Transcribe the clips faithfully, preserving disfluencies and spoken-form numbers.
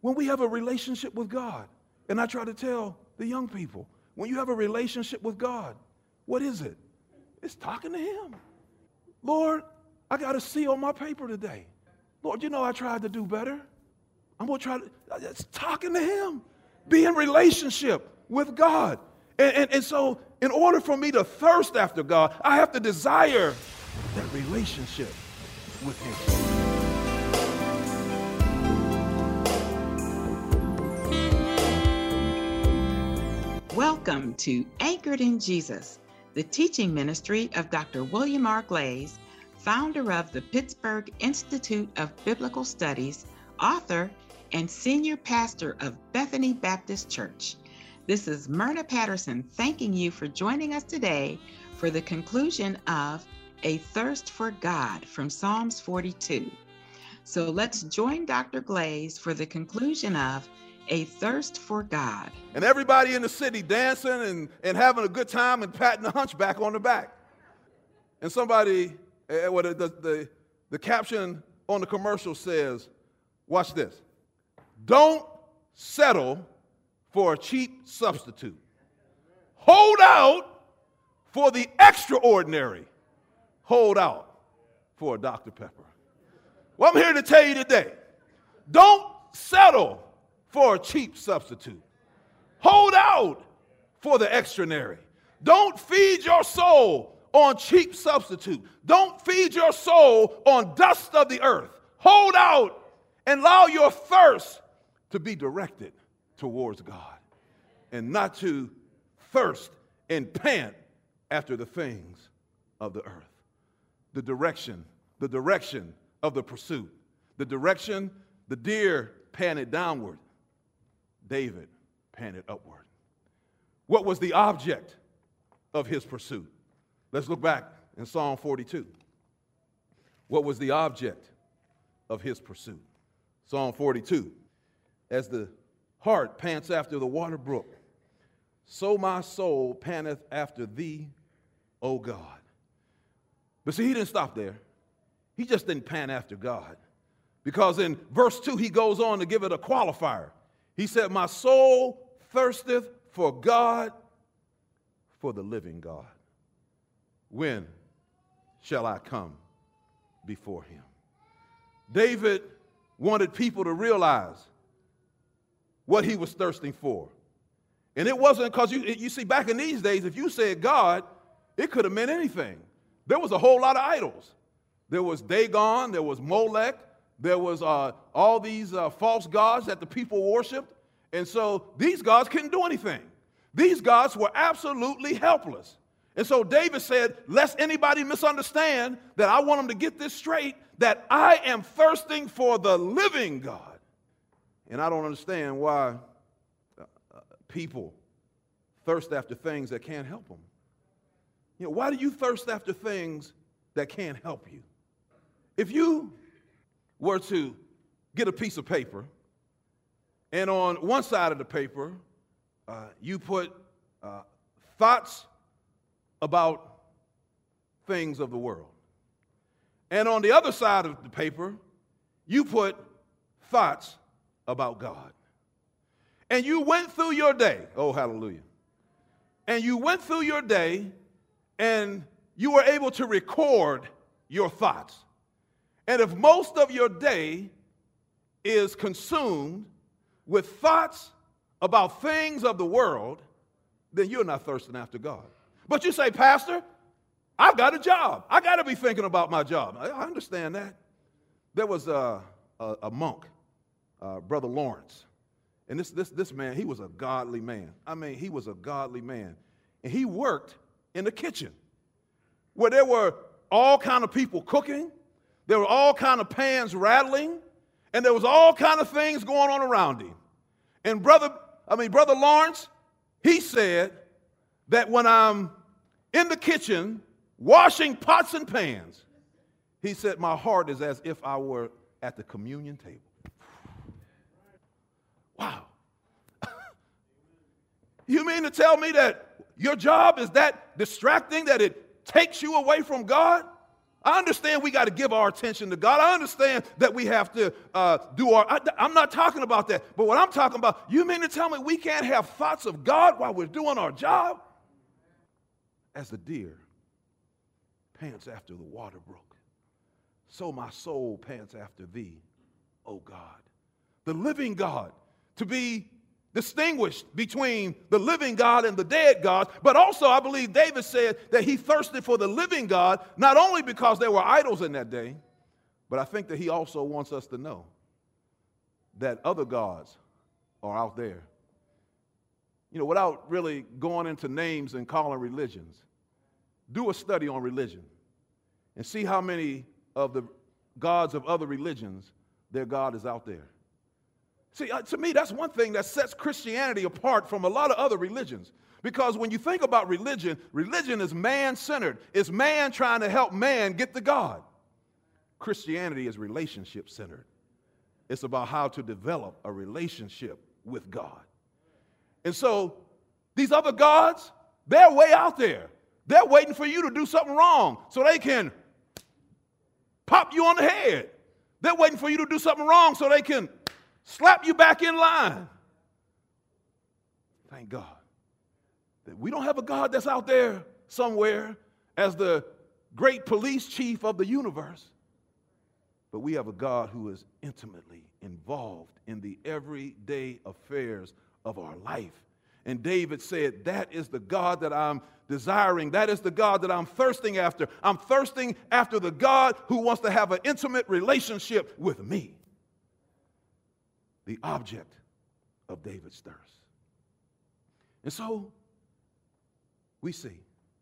when we have a relationship with God, and I try to tell the young people, when you have a relationship with God, what is it? It's talking to him. Lord, I got a C on my paper today. Lord, you know I tried to do better. I'm going to try to, it's talking to him. Be in relationship with God. And, and, and so in order for me to thirst after God, I have to desire that relationship with him. Welcome to Anchored in Jesus, the teaching ministry of Doctor William R. Glaze, founder of the Pittsburgh Institute of Biblical Studies, author, and senior pastor of Bethany Baptist Church. This is Myrna Patterson thanking you for joining us today for the conclusion of A Thirst for God from Psalms forty-two. So let's join Doctor Glaze for the conclusion of A Thirst for God. And everybody in the city dancing and, and having a good time and patting the hunchback on the back. And somebody, uh, well, the, the, the caption on the commercial says, watch this, don't settle for a cheap substitute. Hold out for the extraordinary. Hold out for a Doctor Pepper. Well, I'm here to tell you today, don't settle for a cheap substitute. Hold out for the extraordinary. Don't feed your soul on cheap substitute. Don't feed your soul on dust of the earth. Hold out and allow your thirst to be directed towards God and not to thirst and pant after the things of the earth. The direction, the direction of the pursuit. The direction, the deer panted downward. David panted upward. What was the object of his pursuit? Let's look back in Psalm forty-two. What was the object of his pursuit? Psalm forty-two. As the heart pants after the water brook, so my soul panteth after thee, O God. But see, he didn't stop there. He just didn't pant after God. Because in verse two, he goes on to give it a qualifier. He said, my soul thirsteth for God, for the living God. When shall I come before him? David wanted people to realize what he was thirsting for. And it wasn't because, you, you see, back in these days, if you said God, it could have meant anything. There was a whole lot of idols. There was Dagon, there was Molech, there was uh, all these uh, false gods that the people worshiped. And so these gods couldn't do anything. These gods were absolutely helpless. And so David said, lest anybody misunderstand that I want them to get this straight, that I am thirsting for the living God. And I don't understand why uh, people thirst after things that can't help them. You know, why do you thirst after things that can't help you? If you were to get a piece of paper, and on one side of the paper, uh, you put uh, thoughts about things of the world. And on the other side of the paper, you put thoughts about God. And you went through your day, oh, hallelujah. And you went through your day, and you were able to record your thoughts. And if most of your day is consumed with thoughts about things of the world, then you're not thirsting after God. But you say, Pastor, I've got a job. I got to be thinking about my job. I understand that. There was a, a, a monk, uh, Brother Lawrence. And this, this, this man, he was a godly man. I mean, he was a godly man. And he worked in the kitchen where there were all kind of people cooking. There were all kind of pans rattling. And there was all kind of things going on around him. And brother, I mean, Brother Lawrence, he said that when I'm in the kitchen washing pots and pans, he said, my heart is as if I were at the communion table. Wow. You mean to tell me that your job is that distracting that it takes you away from God? I understand we got to give our attention to God. I understand that we have to uh, do our, I, I'm not talking about that. But what I'm talking about, you mean to tell me we can't have thoughts of God while we're doing our job? As the deer pants after the water brook, so my soul pants after thee, O God. The living God, to be distinguished between the living God and the dead God. But also, I believe David said that he thirsted for the living God, not only because there were idols in that day, but I think that he also wants us to know that other gods are out there. You know, without really going into names and calling religions, do a study on religion and see how many of the gods of other religions, their God is out there. See, uh, to me, that's one thing that sets Christianity apart from a lot of other religions. Because when you think about religion, religion is man-centered. It's man trying to help man get to God. Christianity is relationship-centered. It's about how to develop a relationship with God. And so these other gods, they're way out there. They're waiting for you to do something wrong so they can pop you on the head. They're waiting for you to do something wrong so they can slap you back in line. Thank God that we don't have a God that's out there somewhere as the great police chief of the universe, but we have a God who is intimately involved in the everyday affairs of our life. And David said, that is the God that I'm desiring. That is the God that I'm thirsting after. I'm thirsting after the God who wants to have an intimate relationship with me. The object of David's thirst. And so we see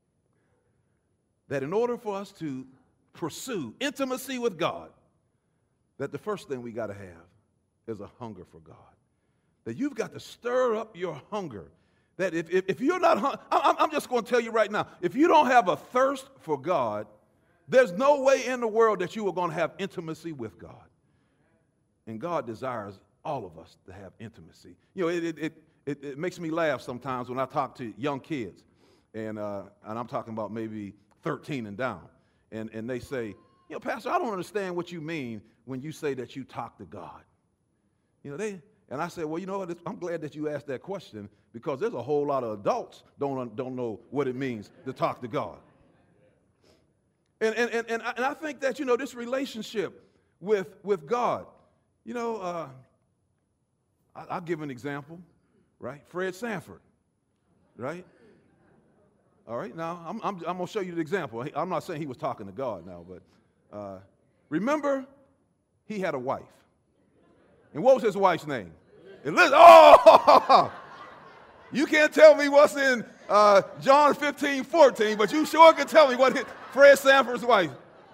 that in order for us to pursue intimacy with God, that the first thing we got to have is a hunger for God. That you've got to stir up your hunger. That if, if, if you're not, hung- I'm, I'm just going to tell you right now, if you don't have a thirst for God, there's no way in the world that you are going to have intimacy with God. And God desires all of us to have intimacy. You know, it, it, it, it, it makes me laugh sometimes when I talk to young kids, and, uh, and I'm talking about maybe thirteen and down, and, and they say, you know, Pastor, I don't understand what you mean when you say that you talk to God. You know, they, and I said, well, you know what, I'm glad that you asked that question, because there's a whole lot of adults don't, don't know what it means to talk to God. And, and, and, and, I, and I think that, you know, this relationship with, with God, you know, uh, I, I'll give an example, right? Fred Sanford, right? All right, now, I'm, I'm, I'm going to show you the example. I'm not saying he was talking to God now, but uh, remember, he had a wife. And what was his wife's name? Elizabeth. Oh! You can't tell me what's in uh, John fifteen, fourteen, but you sure can tell me what his, Fred Sanford's wife.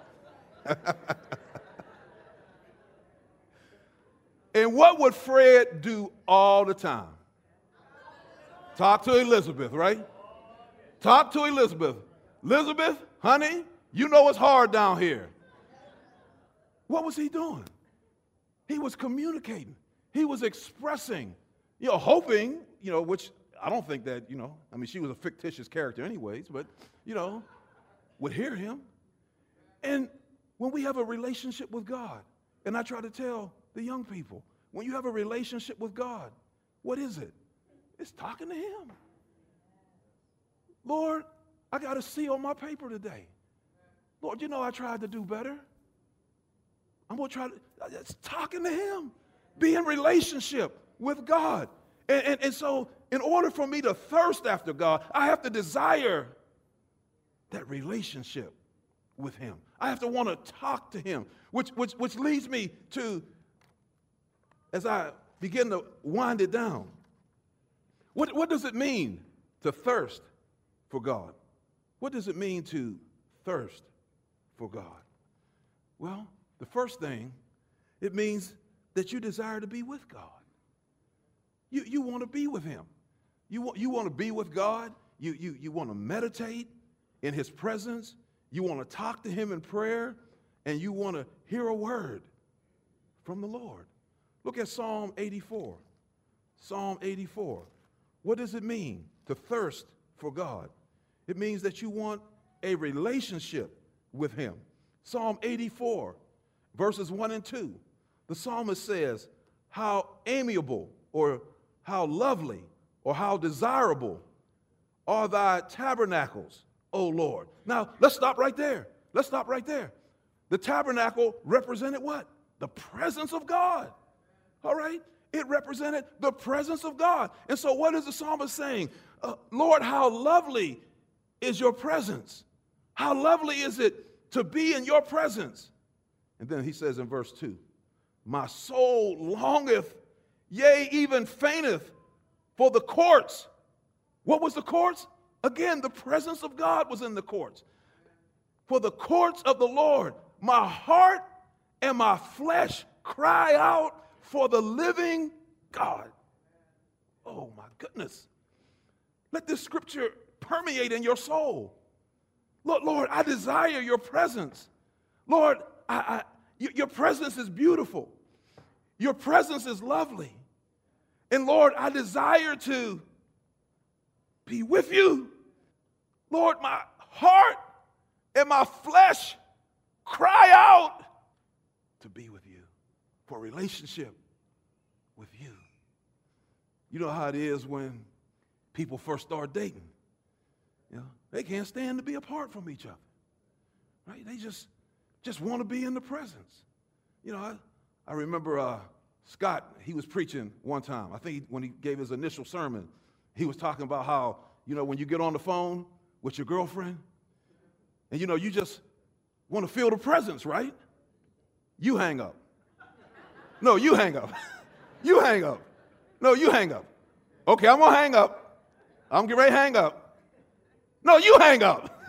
And what would Fred do all the time? Talk to Elizabeth, right? Talk to Elizabeth. Elizabeth, honey, you know it's hard down here. What was he doing? He was communicating. He was expressing, you know, hoping, you know, which I don't think that, you know, I mean, she was a fictitious character anyways, but, you know, would hear him. And when we have a relationship with God, and I try to tell the young people, when you have a relationship with God, what is it? It's talking to him. Lord, I got a C on my paper today. Lord, you know I tried to do better. I'm going to try to, it's talking to him. Be in relationship with God. And, and, and so in order for me to thirst after God, I have to desire that relationship with him. I have to want to talk to him, which, which, which leads me to, as I begin to wind it down, what, what does it mean to thirst for God? What does it mean to thirst for God? Well, the first thing, it means that you desire to be with God. You, you want to be with him. You want, you want to be with God. You, you, you want to meditate in his presence. You want to talk to him in prayer. And you want to hear a word from the Lord. Look at Psalm eighty-four. Psalm eighty-four. What does it mean to thirst for God? It means that you want a relationship with him. Psalm eighty-four, verses one and two. The psalmist says, how amiable or how lovely or how desirable are thy tabernacles, O Lord. Now, let's stop right there. Let's stop right there. The tabernacle represented what? The presence of God. All right? It represented the presence of God. And so what is the psalmist saying? Uh, Lord, how lovely is your presence. How lovely is it to be in your presence. And then he says in verse two, my soul longeth, yea, even fainteth for the courts. What was the courts? Again, the presence of God was in the courts. For the courts of the Lord, my heart and my flesh cry out for the living God. Oh my goodness. Let this scripture permeate in your soul. Lord, Lord, I desire your presence. Lord, I, I, your presence is beautiful. Your presence is lovely. And Lord, I desire to be with you. Lord, my heart and my flesh cry out to be with you, for a relationship with you. You know how it is when people first start dating. You know, they can't stand to be apart from each other. Right? They just, just want to be in the presence. You know, I, I remember uh, Scott, he was preaching one time. I think he, when he gave his initial sermon, he was talking about how, you know, when you get on the phone with your girlfriend, and, you know, you just want to feel the presence, right? You hang up. No, you hang up. You hang up. No, you hang up. Okay, I'm going to hang up. I'm getting ready to hang up. No, you hang up.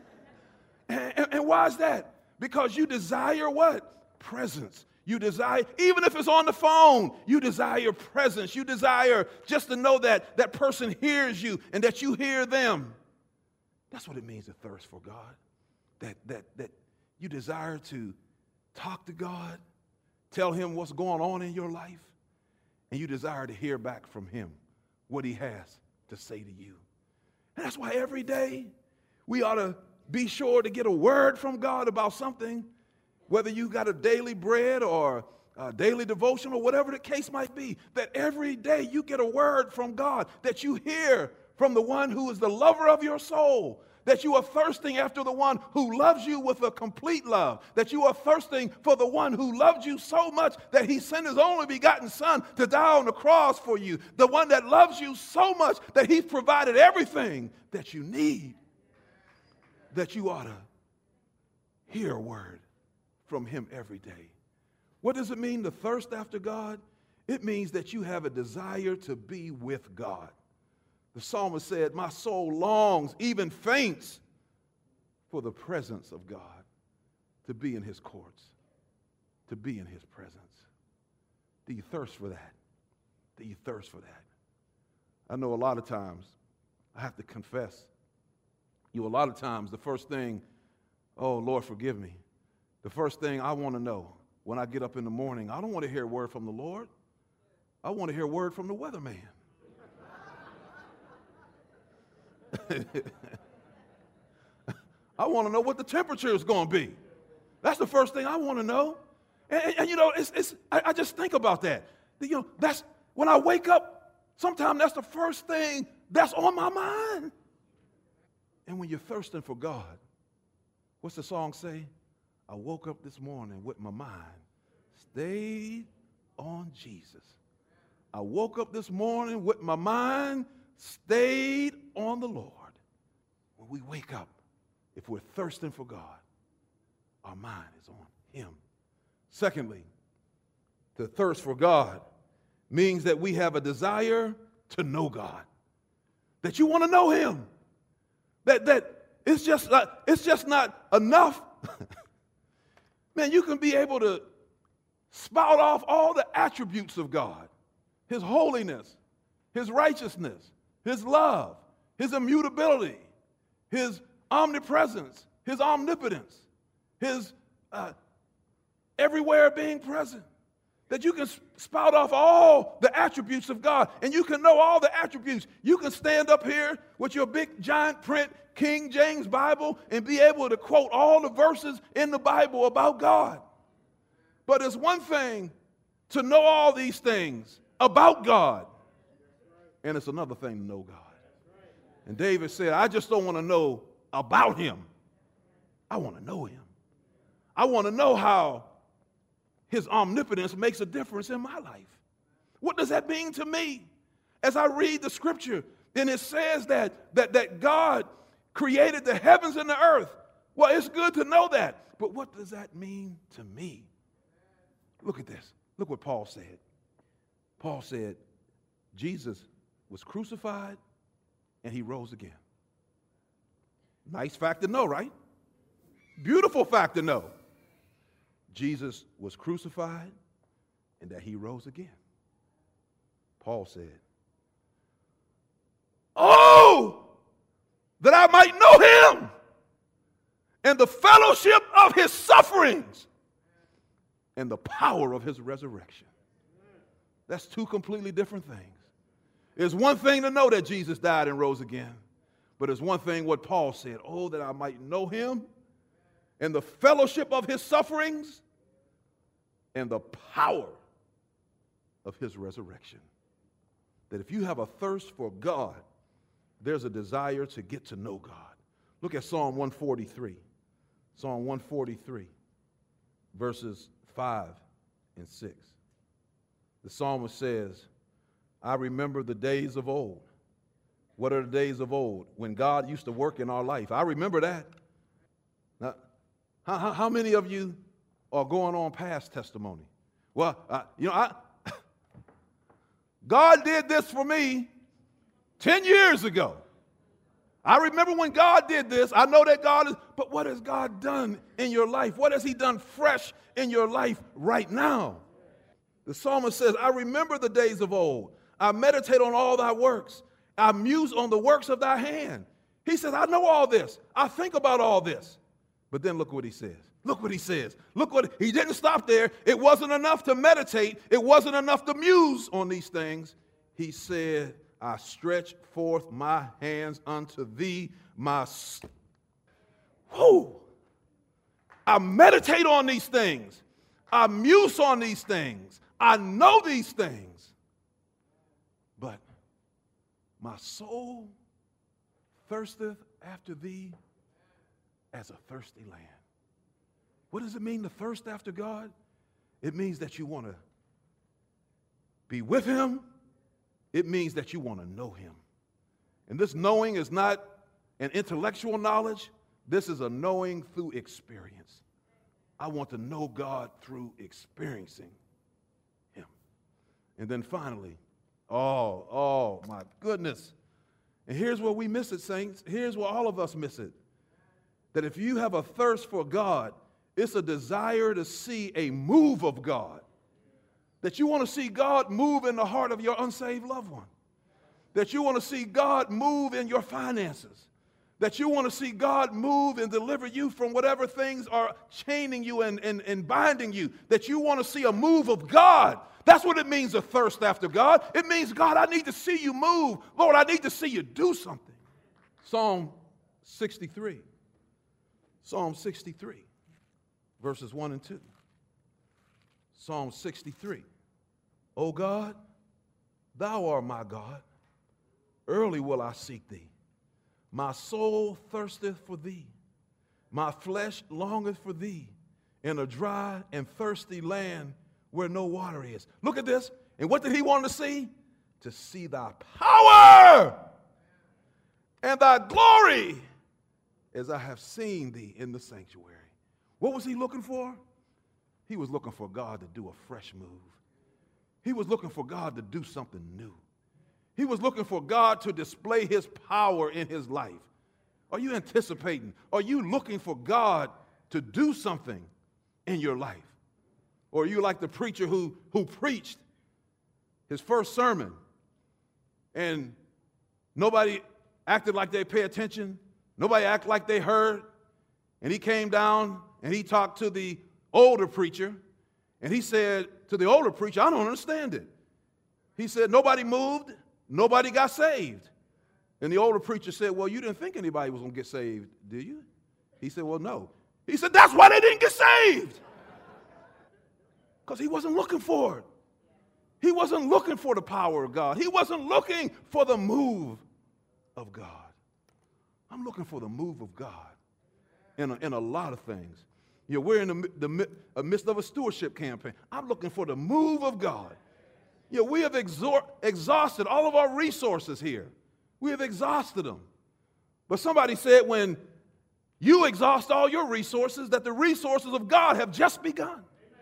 and, and, and why is that? Because you desire what? Presence. You desire, even if it's on the phone, you desire presence. You desire just to know that that person hears you and that you hear them. That's what it means to thirst for God. That, that, that you desire to talk to God, tell him what's going on in your life, and you desire to hear back from him what he has to say to you. And that's why every day we ought to be sure to get a word from God about something, whether you got a daily bread or a daily devotion or whatever the case might be, that every day you get a word from God, that you hear from the one who is the lover of your soul, that you are thirsting after the one who loves you with a complete love, that you are thirsting for the one who loved you so much that he sent his only begotten son to die on the cross for you, the one that loves you so much that he's provided everything that you need, that you ought to hear a word from him every day. What does it mean to thirst after God? It means that you have a desire to be with God. The psalmist said, my soul longs, even faints, for the presence of God, to be in his courts, to be in his presence. Do you thirst for that? Do you thirst for that? I know a lot of times, I have to confess, you know, a lot of times the first thing, oh, Lord, forgive me. The first thing I want to know when I get up in the morning, I don't want to hear a word from the Lord. I want to hear a word from the weatherman. I want to know what the temperature is going to be. That's the first thing I want to know. And, and, and you know, it's, it's, I, I just think about that. You know, that's when I wake up, sometimes that's the first thing that's on my mind. And when you're thirsting for God, what's the song say? I woke up this morning with my mind stayed on Jesus. I woke up this morning with my mind stayed on the Lord. When we wake up, if we're thirsting for God, our mind is on him. Secondly, to thirst for God means that we have a desire to know God, that you want to know him, that, that it's, just not, it's just not enough. Man, you can be able to spout off all the attributes of God, his holiness, his righteousness, his love, his immutability, his omnipresence, his omnipotence, his uh, everywhere being present. that you can spout off all the attributes of God, and you can know all the attributes. You can stand up here with your big giant print King James Bible and be able to quote all the verses in the Bible about God. But it's one thing to know all these things about God, and it's another thing to know God. And David said, I just don't want to know about him. I want to know him. I want to know how his omnipotence makes a difference in my life. What does that mean to me? As I read the scripture, then it says that, that, that God created the heavens and the earth. Well, it's good to know that. But what does that mean to me? Look at this. Look what Paul said. Paul said, Jesus was crucified and he rose again. Nice fact to know, right? Beautiful fact to know. Jesus was crucified and that he rose again. Paul said, oh, that I might know him and the fellowship of his sufferings and the power of his resurrection. That's two completely different things. It's one thing to know that Jesus died and rose again, but it's one thing what Paul said, oh, that I might know him and the fellowship of his sufferings and the power of his resurrection. That if you have a thirst for God, there's a desire to get to know God. Look at Psalm one forty-three. Psalm one forty-three, verses five and six. The psalmist says, I remember the days of old. What are the days of old? When God used to work in our life. I remember that. Now, how, how, how many of you are going on past testimony? Well, uh, you know, I, God did this for me ten years ago. I remember when God did this. I know that God is, but what has God done in your life? What has he done fresh in your life right now? The psalmist says, I remember the days of old. I meditate on all thy works. I muse on the works of thy hand. He says, I know all this. I think about all this. But then look what he says. Look what he says. Look what, he didn't stop there. It wasn't enough to meditate. It wasn't enough to muse on these things. He said, I stretch forth my hands unto thee, my, whoo. I meditate on these things. I muse on these things. I know these things. But my soul thirsteth after thee as a thirsty land. What does it mean to thirst after God? It means that you want to be with him. It means that you want to know him. And this knowing is not an intellectual knowledge. This is a knowing through experience. I want to know God through experiencing him. And then finally, oh, oh, my goodness. And here's where we miss it, saints. Here's where all of us miss it. That if you have a thirst for God, it's a desire to see a move of God. That you want to see God move in the heart of your unsaved loved one. That you want to see God move in your finances. That you want to see God move and deliver you from whatever things are chaining you and, and, and binding you. That you want to see a move of God. That's what it means to thirst after God. It means, God, I need to see you move. Lord, I need to see you do something. Psalm sixty-three. Psalm sixty-three, verses one and two. Psalm sixty-three. O God, thou art my God. Early will I seek thee. My soul thirsteth for thee. My flesh longeth for thee in a dry and thirsty land where no water is. Look at this. And what did he want to see? To see thy power and thy glory as I have seen thee in the sanctuary. What was he looking for? He was looking for God to do a fresh move. He was looking for God to do something new. He was looking for God to display his power in his life. Are you anticipating? Are you looking for God to do something in your life? Or are you like the preacher who, who preached his first sermon and nobody acted like they pay attention? Nobody acted like they heard? And he came down and he talked to the older preacher And he said to the older preacher, I don't understand it. He said, nobody moved, nobody got saved. And the older preacher said, well, you didn't think anybody was going to get saved, did you? He said, well, no. He said, that's why they didn't get saved. Because he wasn't looking for it. He wasn't looking for the power of God. He wasn't looking for the move of God. I'm looking for the move of God in a, in a lot of things. You know, we're in the, the, the midst of a stewardship campaign. I'm looking for the move of God. You know, we have exor- exhausted all of our resources here. We have exhausted them. But somebody said when you exhaust all your resources, that the resources of God have just begun.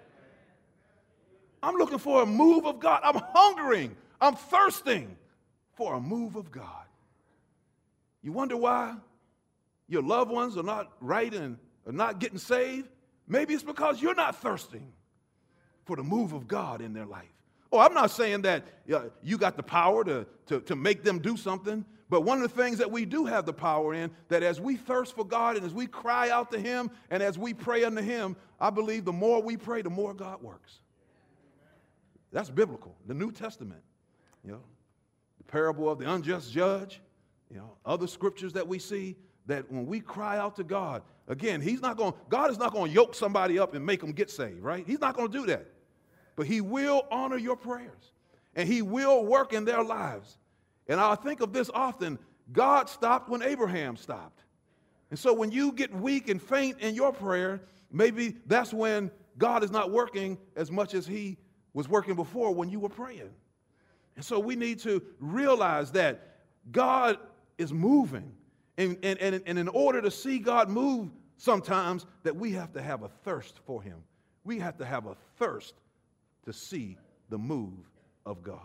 I'm looking for a move of God. I'm hungering. I'm thirsting for a move of God. You wonder why your loved ones are not right and are not getting saved? Maybe it's because you're not thirsting for the move of God in their life. Oh, I'm not saying that uh, you got the power to, to, to make them do something, but one of the things that we do have the power in, that as we thirst for God and as we cry out to him and as we pray unto him, I believe the more we pray, the more God works. That's biblical. The New Testament, you know, the parable of the unjust judge, you know, other scriptures that we see, that when we cry out to God, again, he's not going, God is not going to yoke somebody up and make them get saved, right? He's not going to do that. But he will honor your prayers, and he will work in their lives. And I think of this often. God stopped when Abraham stopped. And so when you get weak and faint in your prayer, maybe that's when God is not working as much as he was working before when you were praying. And so we need to realize that God is moving. And, and, and, and in order to see God move sometimes, that we have to have a thirst for him. We have to have a thirst to see the move of God.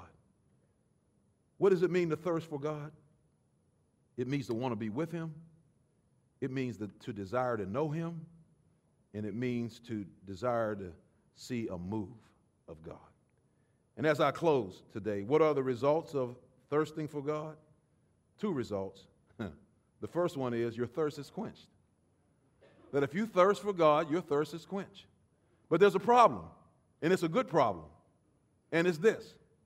What does it mean to thirst for God? It means to want to be with him. It means to, to desire to know him. And it means to desire to see a move of God. And as I close today, what are the results of thirsting for God? Two results. The first one is your thirst is quenched. That if you thirst for God, your thirst is quenched. But there's a problem, and it's a good problem. And it's this,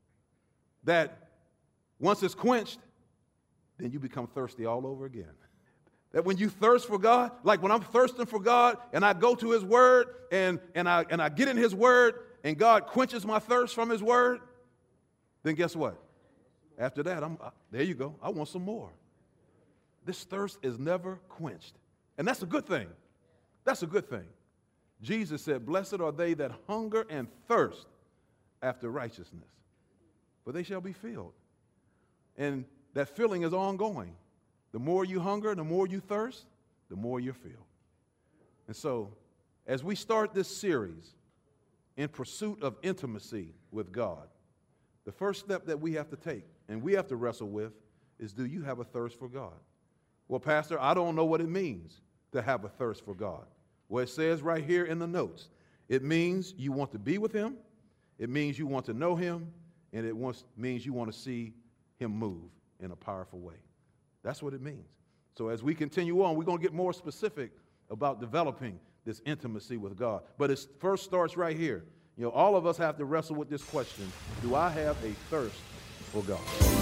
that once it's quenched, then you become thirsty all over again. That when you thirst for God, like when I'm thirsting for God and I go to his word and, and, I, and I get in his word and God quenches my thirst from his word, then guess what? After that, I'm uh, there you go. I want some more. This thirst is never quenched. And that's a good thing. That's a good thing. Jesus said, blessed are they that hunger and thirst after righteousness, for they shall be filled. And that filling is ongoing. The more you hunger, the more you thirst, the more you're filled. And so, as we start this series in pursuit of intimacy with God, the first step that we have to take and we have to wrestle with is, do you have a thirst for God? Well, Pastor, I don't know what it means to have a thirst for God. Well, it says right here in the notes, it means you want to be with him, it means you want to know him, and it wants, means you want to see him move in a powerful way. That's what it means. So as we continue on, we're going to get more specific about developing this intimacy with God. But it first starts right here. You know, all of us have to wrestle with this question: do I have a thirst for God?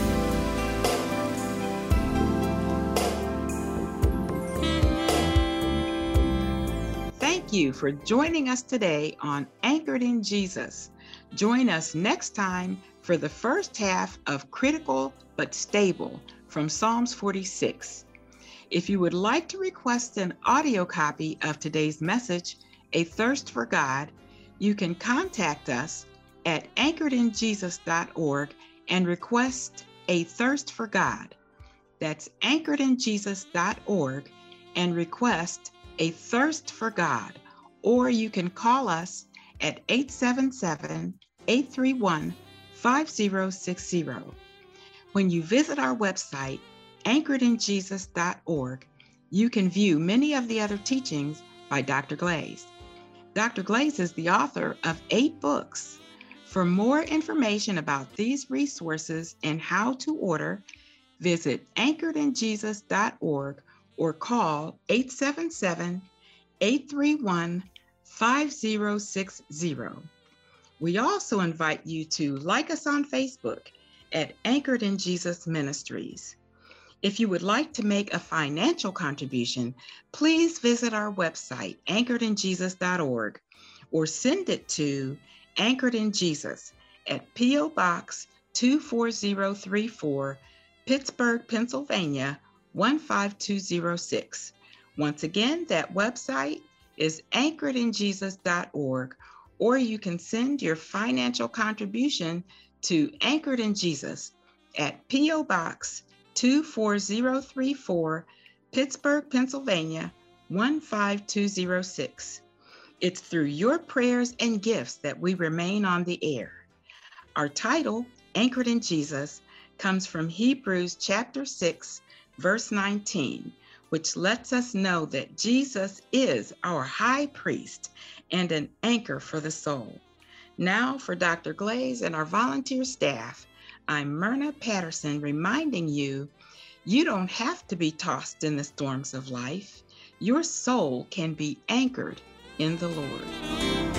Thank you for joining us today on Anchored in Jesus. Join us next time for the first half of Critical but Stable from Psalms forty-six. If you would like to request an audio copy of today's message, A Thirst for God, you can contact us at anchored in jesus dot org and request A Thirst for God. That's anchored in jesus dot org and request A Thirst for God. Or you can call us at eight seven seven, eight three one, five zero six zero. When you visit our website, anchored in jesus dot org, you can view many of the other teachings by Doctor Glaze. Doctor Glaze is the author of eight books. For more information about these resources and how to order, visit anchored in jesus dot org or call eight seven seven, eight three one, five zero six zero. We also invite you to like us on Facebook at Anchored in Jesus Ministries. If you would like to make a financial contribution, please visit our website, anchored in jesus dot org, or send it to Anchored in Jesus at P O Box two four zero three four, Pittsburgh, Pennsylvania one five two zero six. Once again, that website is anchored in jesus dot org, or you can send your financial contribution to Anchored in Jesus at P O Box two four zero three four, Pittsburgh, Pennsylvania one five two zero six. It's through your prayers and gifts that we remain on the air. Our title, Anchored in Jesus, comes from Hebrews chapter six, verse nineteen, which lets us know that Jesus is our high priest and an anchor for the soul. Now for Doctor Glaze and our volunteer staff, I'm Myrna Patterson reminding you, you don't have to be tossed in the storms of life. Your soul can be anchored in the Lord.